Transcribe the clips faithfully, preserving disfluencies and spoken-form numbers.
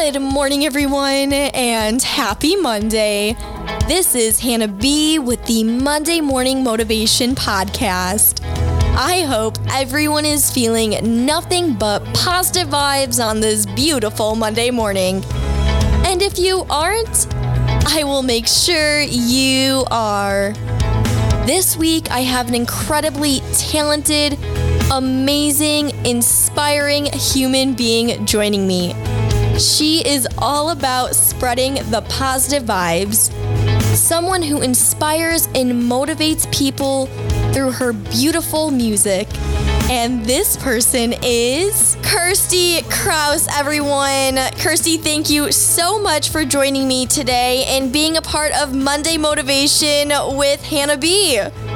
Good morning, everyone, and happy Monday. This is Hannah B with the Monday Morning Motivation Podcast. I hope everyone is feeling nothing but positive vibes on this beautiful Monday morning. And if you aren't, I will make sure you are. This week, I have an incredibly talented, amazing, inspiring human being joining me. She is all about spreading the positive vibes, someone who inspires and motivates people through her beautiful music. And this person is Kirsty Krause, everyone. Kirsty, thank you so much for joining me today and being a part of Monday Motivation with Hannah B.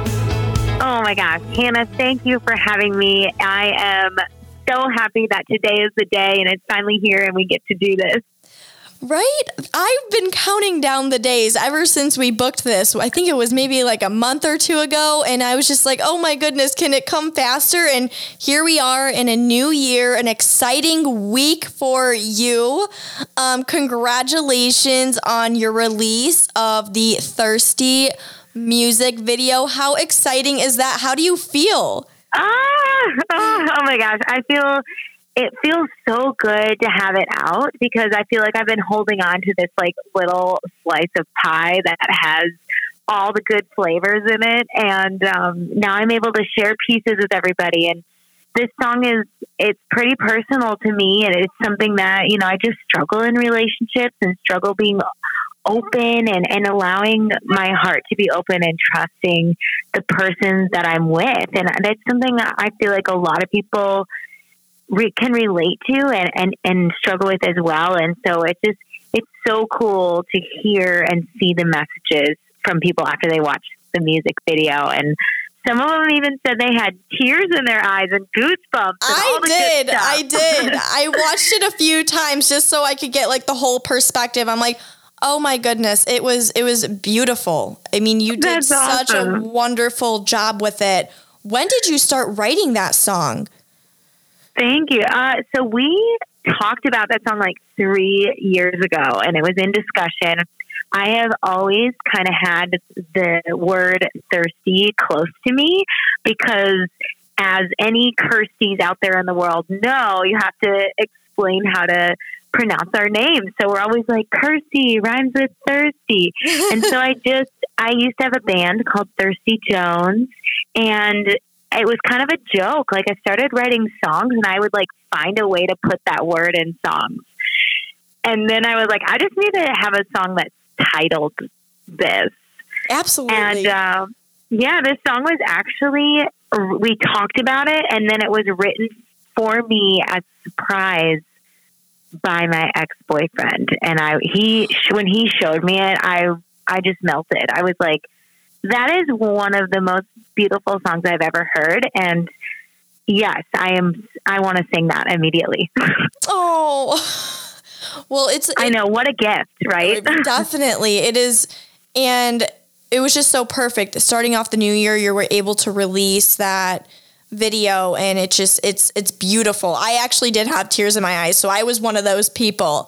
Oh my gosh, Hannah, thank you for having me. I am so happy that today is the day and it's finally here and we get to do this. Right? I've been counting down the days ever since we booked this. I think it was maybe like a month or two ago. And I was just like, oh my goodness, can it come faster? And here we are in a new year, an exciting week for you. Um, congratulations on your release of the Thirsty music video. How exciting is that? How do you feel? Ah, oh, oh my gosh. I feel, it feels so good to have it out because I feel like I've been holding on to this like little slice of pie that has all the good flavors in it. And um, now I'm able to share pieces with everybody. And this song is, it's pretty personal to me. And it's something that, you know, I just struggle in relationships and struggle being open and, and allowing my heart to be open and trusting the person that I'm with. And that's something that I feel like a lot of people re- can relate to and, and, and struggle with as well. And so it's just, it's so cool to hear and see the messages from people after they watch the music video. And some of them even said they had tears in their eyes and goosebumps. And I all the did. good stuff. I did. I watched it a few times just so I could get like the whole perspective. I'm like, oh my goodness, it was it was beautiful. I mean, you did That's such awesome. a wonderful job with it. When did you start writing that song? Thank you. Uh, so we talked about that song like three years ago, and it was in discussion. I have always kind of had the word thirsty close to me because as any Kirstys out there in the world know, you have to explain how to pronounce our names. So we're always like, Kirsty rhymes with thirsty. And so I just, I used to have a band called Thirsty Jones, and it was kind of a joke. Like I started writing songs and I would like find a way to put that word in songs. And then I was like, I just need to have a song that's titled this. Absolutely. And uh, yeah, this song was actually, we talked about it and then it was written for me as a surprise by my ex-boyfriend. And I, he, when he showed me it, I, I just melted. I was like, that is one of the most beautiful songs I've ever heard. And yes, I am, I want to sing that immediately. Oh, well, it's, it, I know, what a gift, right? Definitely. It is. And it was just so perfect. Starting off the new year, you were able to release that video and it just it's it's beautiful. I actually did have tears in my eyes, so I was one of those people.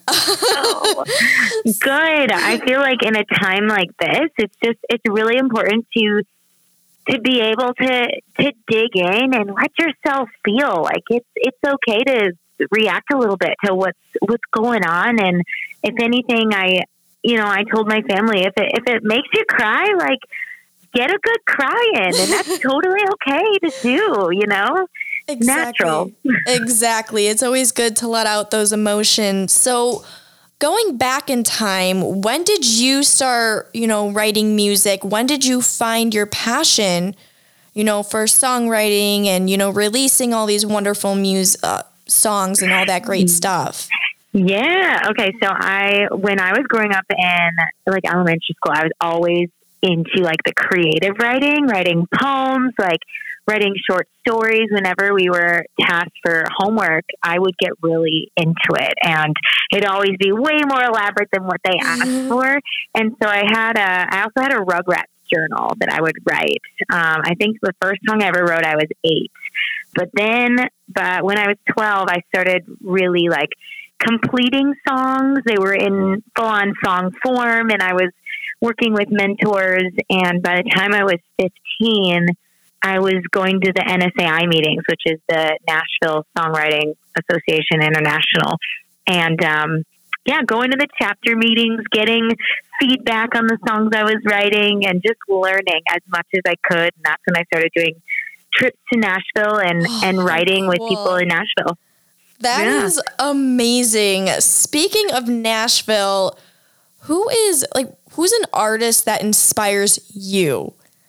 Oh, good. I feel like in a time like this, it's just it's really important to to be able to to dig in and let yourself feel like it's it's okay to react a little bit to what's what's going on. And if anything, I you know I told my family if it if it makes you cry, like get a good cry in, and that's totally okay to do, you know? Exactly. Natural. Exactly. It's always good to let out those emotions. So going back in time, when did you start, you know, writing music? When did you find your passion, you know, for songwriting and, you know, releasing all these wonderful music uh, songs and all that great stuff? Yeah. Okay. So I, when I was growing up in like elementary school, I was always into like the creative writing, writing poems, like writing short stories. Whenever we were tasked for homework, I would get really into it, and it'd always be way more elaborate than what they asked mm-hmm. for. And so I had a, I also had a Rugrats journal that I would write. Um, I think the first song I ever wrote, I was eight, but then, but when I was twelve, I started really like completing songs. They were in full on song form, and I was working with mentors. And by the time I was fifteen, I was going to the N S A I meetings, which is the Nashville Songwriting Association International. And, um, yeah, going to the chapter meetings, getting feedback on the songs I was writing, and just learning as much as I could. And that's when I started doing trips to Nashville and, oh, and writing cool. with people in Nashville. That yeah. is amazing. Speaking of Nashville, who is like, who's an artist that inspires you?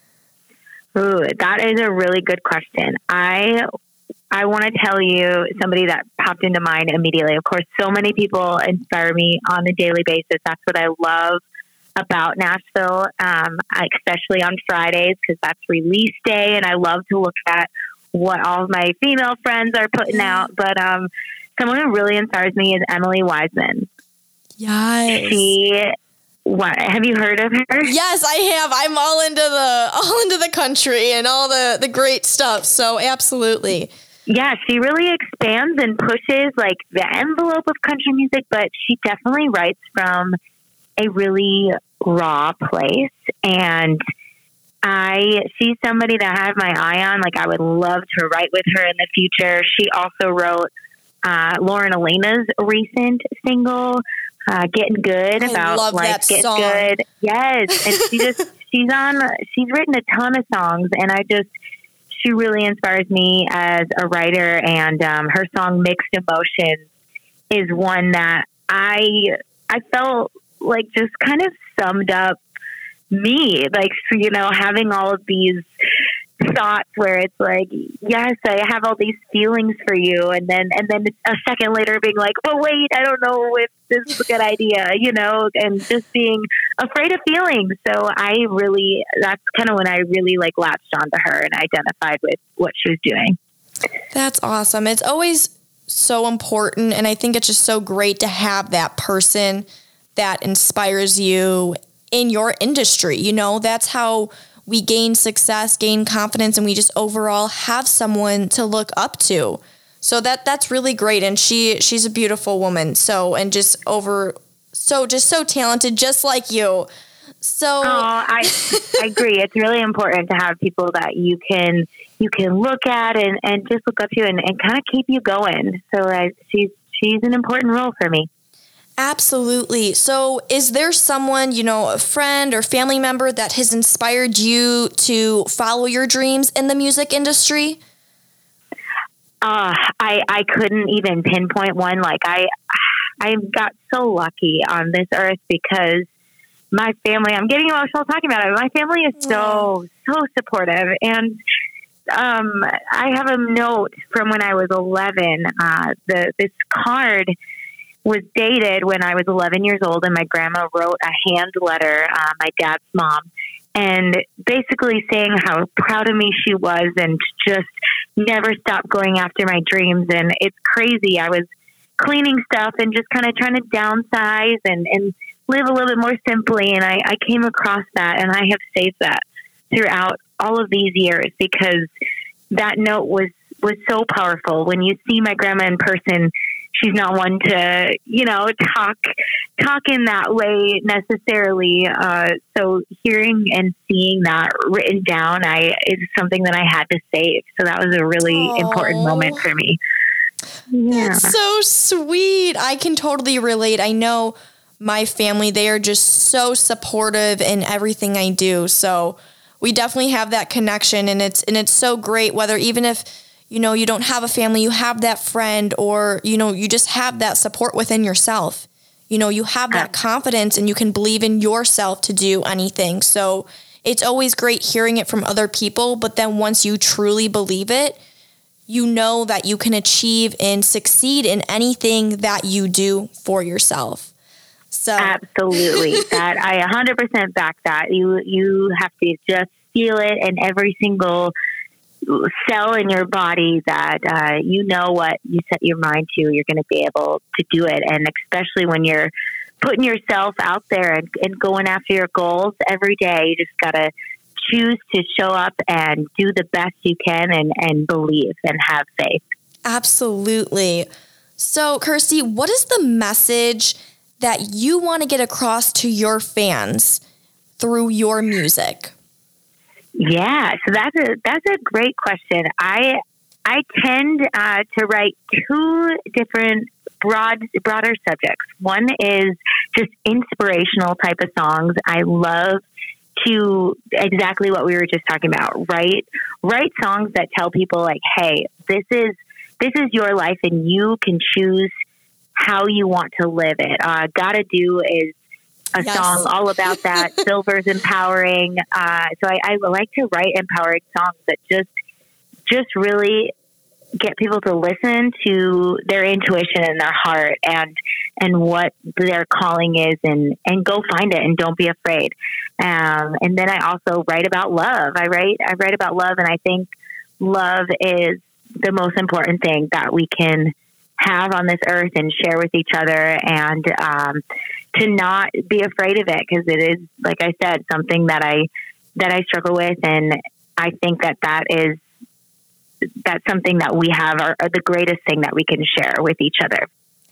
Ooh, that is a really good question. I I want to tell you somebody that popped into mind immediately. Of course, so many people inspire me on a daily basis. That's what I love about Nashville, um, especially on Fridays, because that's release day, and I love to look at what all of my female friends are putting out. But um, someone who really inspires me is Emily Wiseman. Yes. She, what, have you heard of her? Yes, I have. I'm all into the all into the country and all the, the great stuff. So absolutely. Yeah, she really expands and pushes like the envelope of country music, but she definitely writes from a really raw place. And I, she's somebody that I have my eye on. Like, I would love to write with her in the future. She also wrote uh, Lauren Elena's recent single, uh, Getting Good, I about love life that getting song. good. Yes. And she just, she's on, she's written a ton of songs, and I just, she really inspires me as a writer. And um, her song Mixed Emotions is one that I, I felt like just kind of summed up me, like, you know, having all of these thoughts where it's like, yes, I have all these feelings for you. And then, and then a second later being like, well, wait, I don't know if this is a good idea, you know, and just being afraid of feelings. So I really, that's kind of when I really like latched onto her and identified with what she was doing. That's awesome. It's always so important. And I think it's just so great to have that person that inspires you in your industry. You know, that's how we gain success, gain confidence, and we just overall have someone to look up to. So that that's really great. And she she's a beautiful woman. So, and just over, so just so talented, just like you. So oh, I I agree. It's really important to have people that you can you can look at and, and just look up to and, and kind of keep you going. So I, she's she's an important role for me. Absolutely. So is there someone, you know, a friend or family member that has inspired you to follow your dreams in the music industry? Uh, I, I couldn't even pinpoint one. Like I, I got so lucky on this earth because my family, I'm getting emotional talking about it. My family is so, so supportive. And um, I have a note from when I was eleven. Uh, the this card was dated when I was eleven years old, and my grandma wrote a hand letter, uh, my dad's mom, and basically saying how proud of me she was and just never stopped going after my dreams. And it's crazy. I was cleaning stuff and just kind of trying to downsize and, and live a little bit more simply. And I, I came across that, and I have saved that throughout all of these years because that note was, was so powerful. When you see my grandma in person, she's not one to, you know, talk, talk in that way necessarily. Uh, so hearing and seeing that written down, I, is something that I had to save. So that was a really Aww. important moment for me. Yeah. That's so sweet. I can totally relate. I know my family, they are just so supportive in everything I do. So we definitely have that connection, and it's, and it's so great, whether even if, you know, you don't have a family, you have that friend, or, you know, you just have that support within yourself. You know, you have that confidence and you can believe in yourself to do anything. So it's always great hearing it from other people. But then once you truly believe it, you know that you can achieve and succeed in anything that you do for yourself. So absolutely. that I one hundred percent back that. You, you have to just feel it in every single cell in your body that uh, you know what you set your mind to, you're going to be able to do it. And especially when you're putting yourself out there and, and going after your goals every day, you just got to choose to show up and do the best you can and, and believe and have faith. Absolutely. So, Kirsty, what is the message that you want to get across to your fans through your music? Yeah, so that's a that's a great question. I I tend uh, to write two different broad broader subjects. One is just inspirational type of songs. I love to exactly what we were just talking about. Write write songs that tell people like, hey, this is this is your life, and you can choose how you want to live it. Uh, Gotta Do is a yes. song all about that. Silver's empowering. Uh, so I, I like to write empowering songs that just, just really get people to listen to their intuition and their heart and, and what their calling is, and, and go find it and don't be afraid. Um, and then I also write about love. I write, I write about love. And I think love is the most important thing that we can have on this earth and share with each other, and, um, to not be afraid of it, because it is, like I said, something that I that I struggle with, and I think that that is that's something that we have are, are the greatest thing that we can share with each other.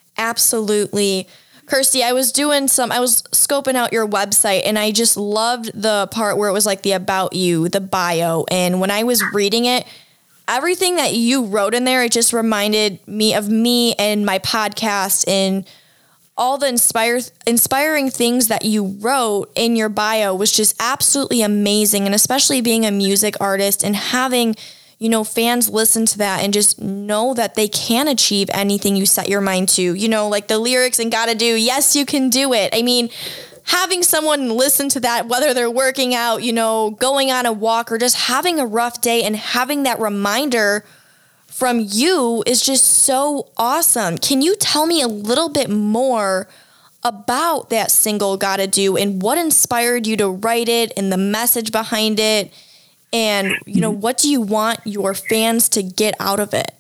Absolutely. Kirsty, I was doing some, I was scoping out your website, and I just loved the part where it was like the about you, the bio. And when I was reading it, everything that you wrote in there, it just reminded me of me and my podcast and all the inspire, inspiring things that you wrote in your bio was just absolutely amazing. And especially being a music artist and having, you know, fans listen to that and just know that they can achieve anything you set your mind to, you know, like the lyrics and Gotta Do, yes, you can do it. I mean, having someone listen to that, whether they're working out, you know, going on a walk, or just having a rough day, and having that reminder from you is just so awesome. Can you tell me a little bit more about that single Gotta Do and what inspired you to write it and the message behind it? And, you know, what do you want your fans to get out of it?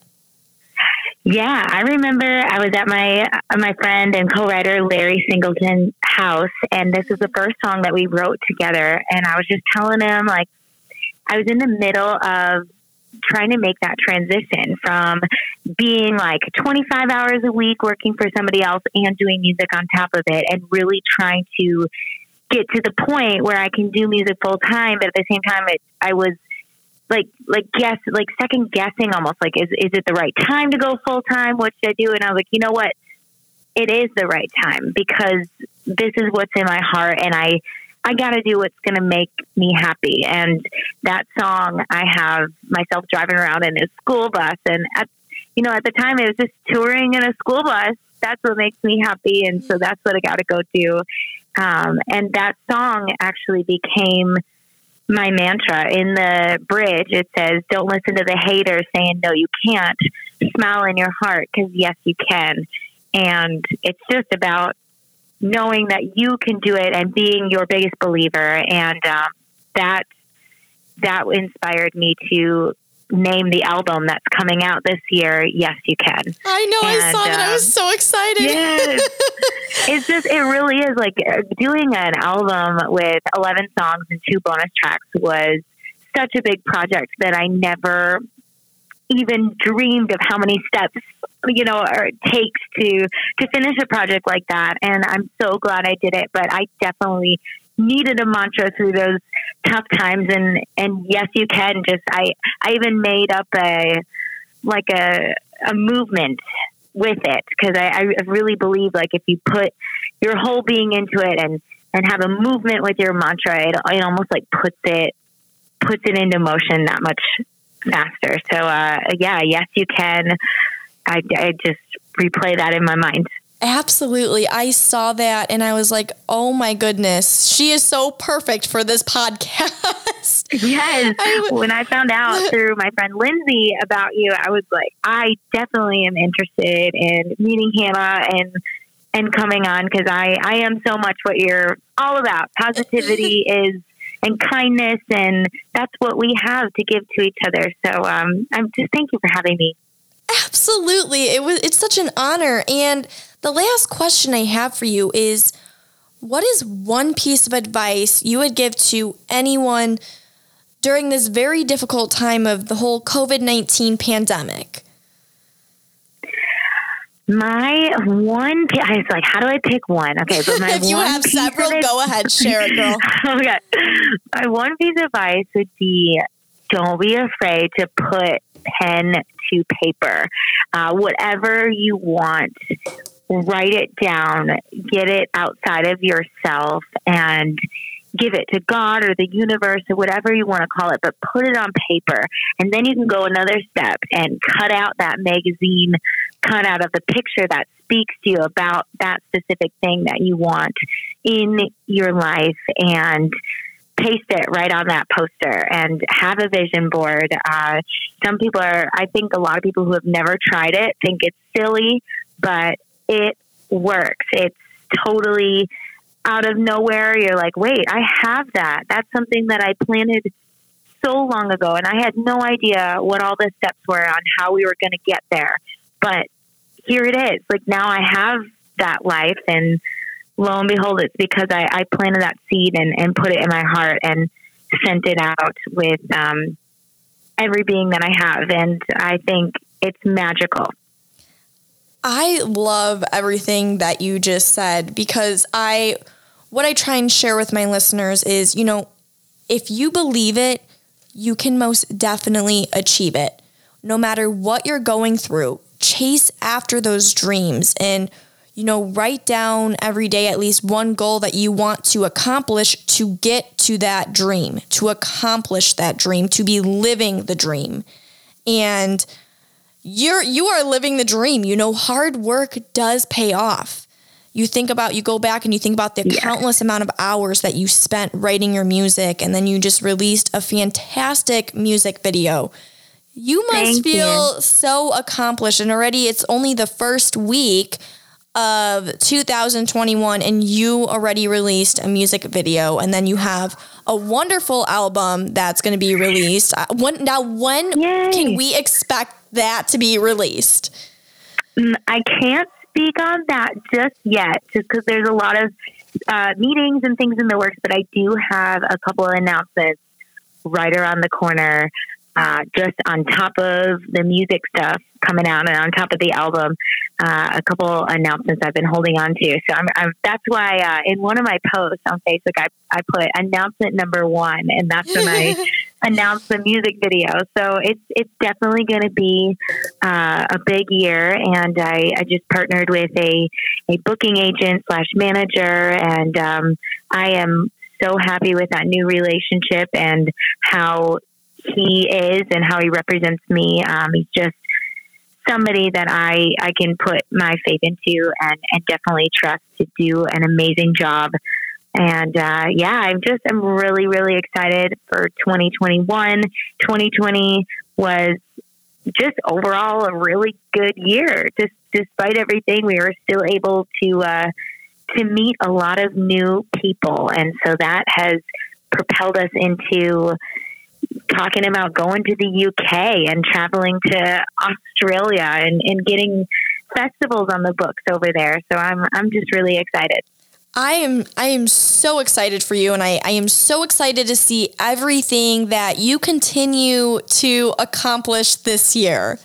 Yeah, I remember I was at my my friend and co-writer Larry Singleton's house, and this was the first song that we wrote together. And I was just telling him, like, I was in the middle of trying to make that transition from being like twenty-five hours a week working for somebody else and doing music on top of it, and really trying to get to the point where I can do music full time. But at the same time, it, I was like, like guess, like second guessing almost, like, is, is it the right time to go full time? What should I do? And I was like, you know what? It is the right time, because this is what's in my heart, and I, I got to do what's going to make me happy. And that song, I have myself driving around in a school bus. And, at, you know, at the time it was just touring in a school bus. That's what makes me happy. And so that's what I got to go do. Um, and that song actually became my mantra. In the bridge, it says, don't listen to the haters saying, no, you can't. Smile in your heart, because yes, you can. And it's just about knowing that you can do it and being your biggest believer. And um, that that inspired me to name the album that's coming out this year, Yes, You Can. I know, and, I saw um, that. I was so excited. Yes. It's just, it really is like doing an album with eleven songs and two bonus tracks was such a big project that I never even dreamed of how many steps, you know, it takes to, to finish a project like that. And I'm so glad I did it, but I definitely needed a mantra through those tough times. And, and yes, you can. Just, I, I even made up a, like a, a movement with it. Cause I, I really believe, like, if you put your whole being into it and, and have a movement with your mantra, it, it almost like puts it, puts it into motion that much faster. So, uh, yeah, yes, you can. I, I just replay that in my mind. Absolutely. I saw that and I was like, oh my goodness, she is so perfect for this podcast. Yes. I w- when I found out through my friend Lindsay about you, I was like, I definitely am interested in meeting Hannah and and coming on, because I, I am so much what you're all about. Positivity is and kindness, and that's what we have to give to each other. So um, I'm just thank you for having me. Absolutely. It was it's such an honor. And the last question I have for you is, what is one piece of advice you would give to anyone during this very difficult time of the whole covid nineteen pandemic? My one, I was like, how do I pick one? Okay, but my if you one have piece several, of go ahead, share it, girl. Okay, my one piece of advice would be: don't be afraid to put pen to paper. Uh, whatever you want, write it down, get it outside of yourself, and give it to God or the universe or whatever you want to call it, but put it on paper. And then you can go another step and cut out that magazine cut out of the picture that speaks to you about that specific thing that you want in your life, and paste it right on that poster and have a vision board. Uh, some people are, I think a lot of people who have never tried it think it's silly, but it works. It's totally out of nowhere. You're like, wait, I have that. That's something that I planted so long ago, and I had no idea what all the steps were on how we were going to get there. But here it is. Like, now I have that life, and lo and behold, it's because I, I planted that seed and, and put it in my heart and sent it out with um, every being that I have. And I think it's magical. I love everything that you just said, because I, what I try and share with my listeners is, you know, if you believe it, you can most definitely achieve it. No matter what you're going through, chase after those dreams and, you know, write down every day at least one goal that you want to accomplish to get to that dream, to accomplish that dream, to be living the dream. And you're, you are living the dream. You know, hard work does pay off. You think about, you go back and you think about the yeah. countless amount of hours that you spent writing your music, and then you just released a fantastic music video. You must Thank feel you. so accomplished, and already it's only the first week of two thousand twenty-one, and you already released a music video, and then you have a wonderful album that's going to be released. When, now, when Yay. can we expect that to be released? I can't speak on that just yet, just because there's a lot of uh, meetings and things in the works, but I do have a couple of announcements right around the corner. Uh, just on top of the music stuff coming out and on top of the album, uh, a couple announcements I've been holding on to. So I'm, I'm, that's why uh, in one of my posts on Facebook, I, I put announcement number one, and that's when I announced the music video. So it's it's definitely going to be uh, a big year, and I, I just partnered with a, a booking agent slash manager, and um, I am so happy with that new relationship and how he is and how he represents me. Um, he's just somebody that I, I can put my faith into and, and definitely trust to do an amazing job. And, uh, yeah, I'm just, I'm really, really excited for twenty twenty-one. twenty twenty was just overall a really good year. Just despite everything, we were still able to, uh, to meet a lot of new people. And so that has propelled us into talking about going to the U K and traveling to Australia and, and getting festivals on the books over there. So I'm I'm just really excited. I am I am so excited for you, and I, I am so excited to see everything that you continue to accomplish this year.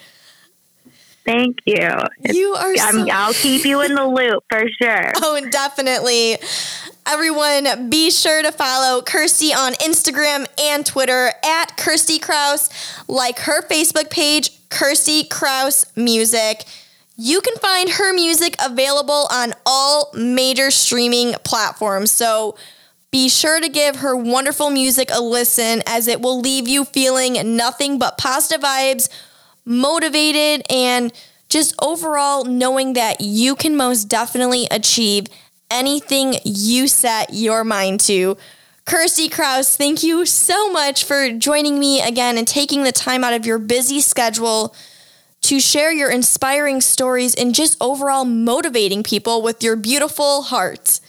Thank you. You are I'm, so... I'll keep you in the loop for sure. Oh, and definitely. Everyone, be sure to follow Kirsty on Instagram and Twitter at Kirsty Krause. Like her Facebook page, Kirsty Krause Music. You can find her music available on all major streaming platforms. So be sure to give her wonderful music a listen, as it will leave you feeling nothing but positive vibes, motivated, and just overall knowing that you can most definitely achieve anything you set your mind to. Kirsty Krause, thank you so much for joining me again and taking the time out of your busy schedule to share your inspiring stories and just overall motivating people with your beautiful heart.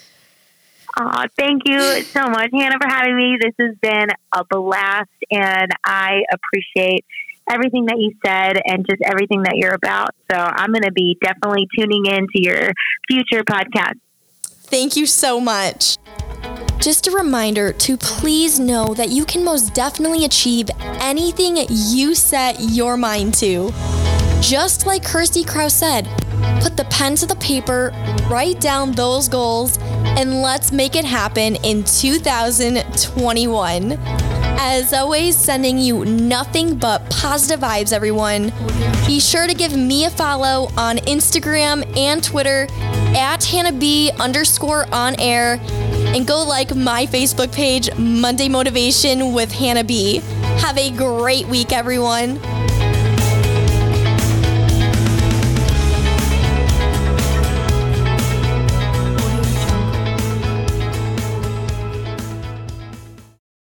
Oh, thank you so much, Hannah, for having me. This has been a blast, and I appreciate everything that you said and just everything that you're about. So I'm going to be definitely tuning in to your future podcast. Thank you so much. Just a reminder to please know that you can most definitely achieve anything you set your mind to. Just like Kirsty Krause said, put the pen to the paper, write down those goals, and let's make it happen in two thousand twenty-one. As always, sending you nothing but positive vibes, everyone. Be sure to give me a follow on Instagram and Twitter at Hannah B underscore on air, and go like my Facebook page, Monday Motivation with Hannah B. Have a great week, everyone.